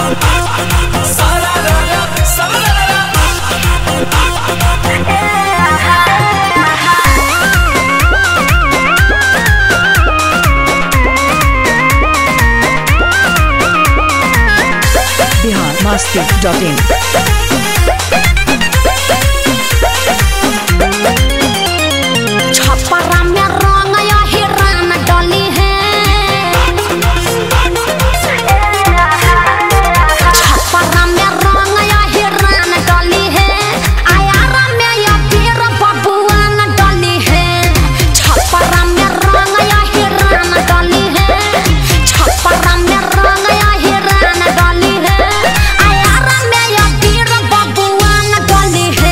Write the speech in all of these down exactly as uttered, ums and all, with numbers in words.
Bihar Masti dot in. Chhapra में रंग या हिरन डली है, छपरा में रंग या हिरन डली है, आयारा में या पीर बबुआन डली है। छपरा में रंग या हिरन डली है, छपरा में रंग या हिरन डली है, आयारा में या पीर बबुआन डली है।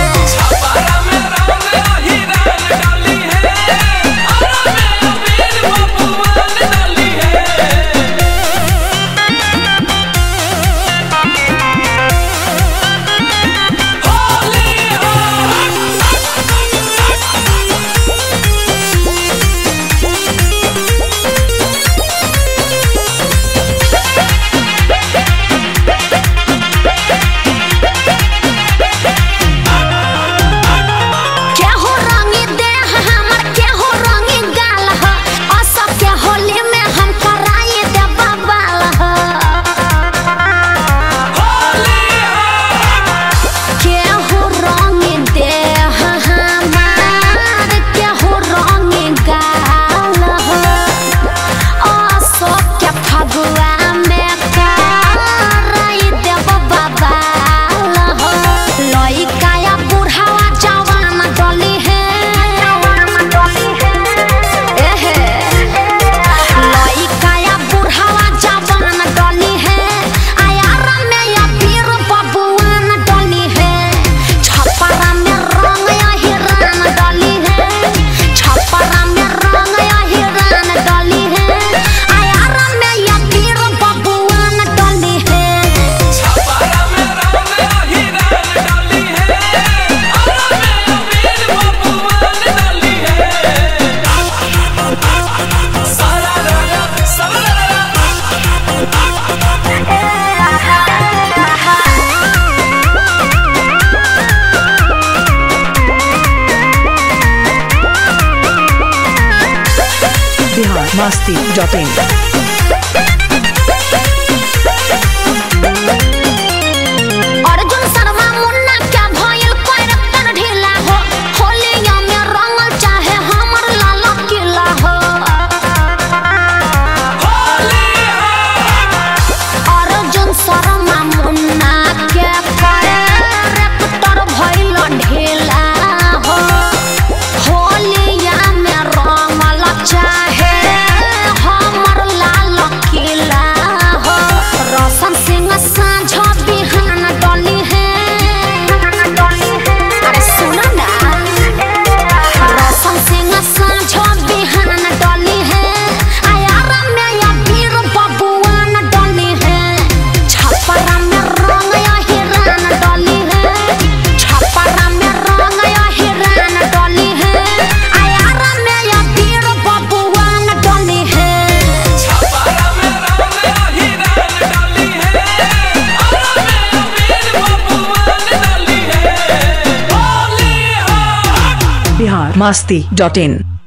Bihar Masti dot in. अर्जुन शर्मा मुन्ना क्या भइल कैरेक्टर ढीला हो, होलिया में रंगल चाहे हमर लाल किला हो। अर्जुन शर्मा मुन्ना क्या कैरेक्टर भइल ढीला हो, होलिया में रंगल चाहे हमर लाल किला हो। रोशन सिंह साँझ बिहान डली है, अरे सुनो ना, रोशन सिंह साँझ बिहान डली है, आयारा में या पीर बबुआन डली है। छपरा में रंग या हिरन डली है, छपरा में रंग या हिरन डली है, आयारा में या पीर बबुआन डली है। बिहार मस्ती डॉट इन।